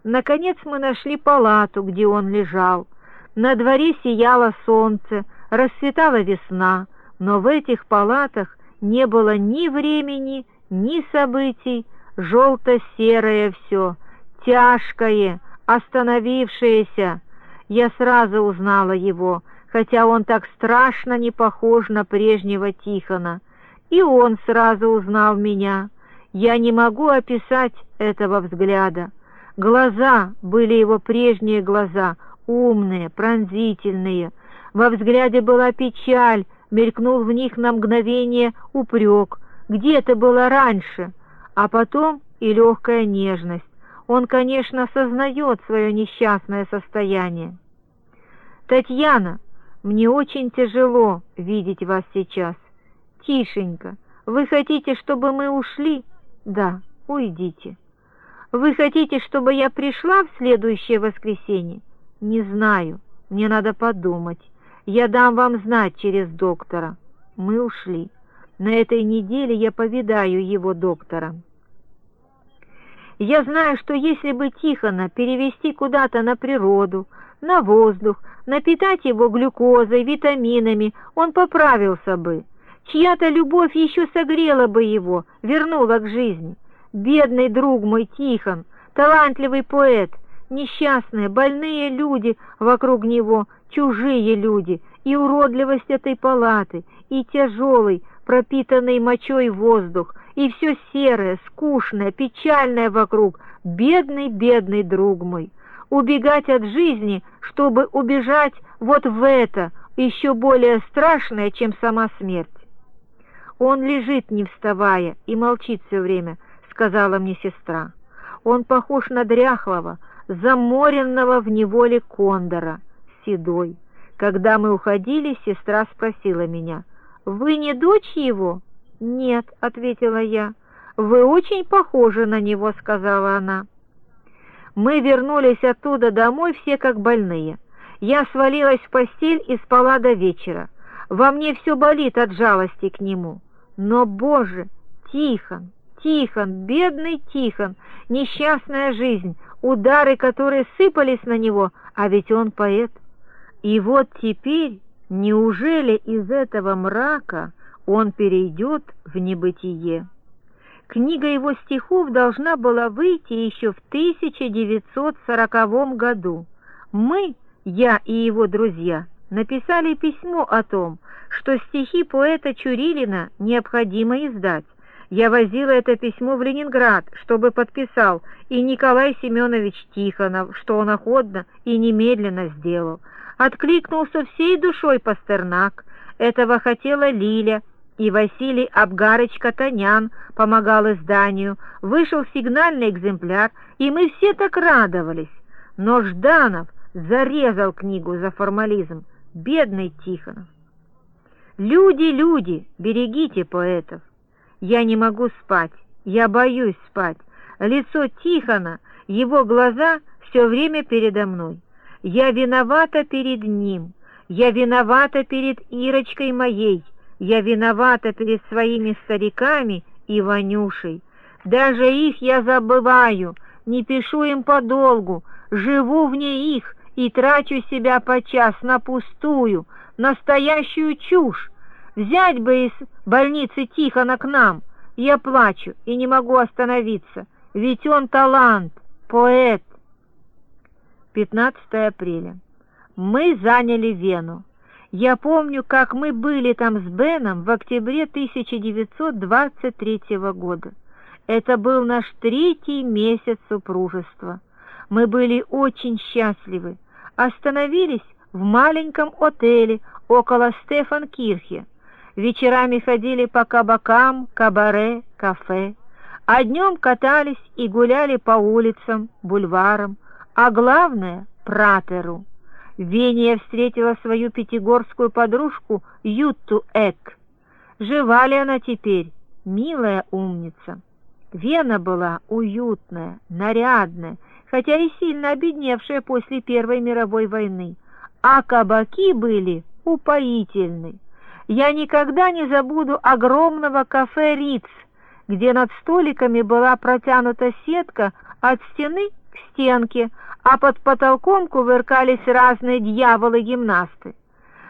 Наконец мы нашли палату, где он лежал. На дворе сияло солнце, расцветала весна, но в этих палатах не было ни времени, ни событий, желто-серое все, тяжкое, остановившееся. Я сразу узнала его, хотя он так страшно не похож на прежнего Тихона. И он сразу узнал меня. Я не могу описать этого взгляда. Глаза были его прежние глаза, умные, пронзительные. Во взгляде была печаль, мелькнул в них на мгновение упрек. Где ты была раньше? А потом и легкая нежность. Он, конечно, сознает свое несчастное состояние. «Татьяна, мне очень тяжело видеть вас сейчас. Тишенько. Вы хотите, чтобы мы ушли?» «Да, уйдите». «Вы хотите, чтобы я пришла в следующее воскресенье?» «Не знаю. Мне надо подумать. Я дам вам знать через доктора». Мы ушли. На этой неделе я повидаю его доктора. Я знаю, что если бы Тихона перевести куда-то на природу, на воздух, напитать его глюкозой, витаминами, он поправился бы. Чья-то любовь еще согрела бы его, вернула к жизни. Бедный друг мой Тихон, талантливый поэт, несчастные, больные люди вокруг него, чужие люди, и уродливость этой палаты, и тяжелый, пропитанный мочой воздух, и все серое, скучное, печальное вокруг. Бедный, бедный друг мой. Убегать от жизни, чтобы убежать вот в это, еще более страшное, чем сама смерть. Он лежит, не вставая, и молчит все время, сказала мне сестра. Он похож на дряхлого, заморенного в неволе кондора, седой. Когда мы уходили, сестра спросила меня: «Вы не дочь его?» «Нет», — ответила я. «Вы очень похожи на него», — сказала она. Мы вернулись оттуда домой все как больные. Я свалилась в постель и спала до вечера. Во мне все болит от жалости к нему. Но, Боже, Тихон, Тихон, бедный Тихон, несчастная жизнь, удары, которые сыпались на него, а ведь он поэт. И вот теперь, неужели из этого мрака он перейдет в небытие? Книга его стихов должна была выйти еще в 1940 году. Мы, я и его друзья, написали письмо о том, что стихи поэта Чурилина необходимо издать. Я возила это письмо в Ленинград, чтобы подписал и Николай Семенович Тихонов, что он охотно и немедленно сделал. Откликнулся всей душой Пастернак, этого хотела Лиля, и Василий Абгарыч-Катанян помогал изданию. Вышел сигнальный экземпляр, и мы все так радовались. Но Жданов зарезал книгу за формализм. Бедный Тихонов. Люди, люди, берегите поэтов. Я не могу спать, я боюсь спать. Лицо Тихона, его глаза все время передо мной. Я виновата перед ним, я виновата перед Ирочкой моей, я виновата перед своими стариками и Ванюшей. Даже их я забываю, не пишу им подолгу, живу вне их и трачу себя подчас на пустую, настоящую чушь. Взять бы из больницы Тихона к нам. Я плачу и не могу остановиться, ведь он талант, поэт. 15 апреля. Мы заняли Вену. Я помню, как мы были там с Беном в октябре 1923 года. Это был наш 3-й месяц супружества. Мы были очень счастливы. Остановились в маленьком отеле около Стефанкирхе. Вечерами ходили по кабакам, кабаре, кафе. А днем катались и гуляли по улицам, бульварам, а главное — Пратеру. В Вене я встретила свою пятигорскую подружку Ютту Эк. Жива ли она теперь? Милая умница. Вена была уютная, нарядная, хотя и сильно обедневшая после Первой мировой войны. А кабаки были упоительны. Я никогда не забуду огромного кафе «Риц», где над столиками была протянута сетка от стены к стенке, а под потолком кувыркались разные дьяволы-гимнасты.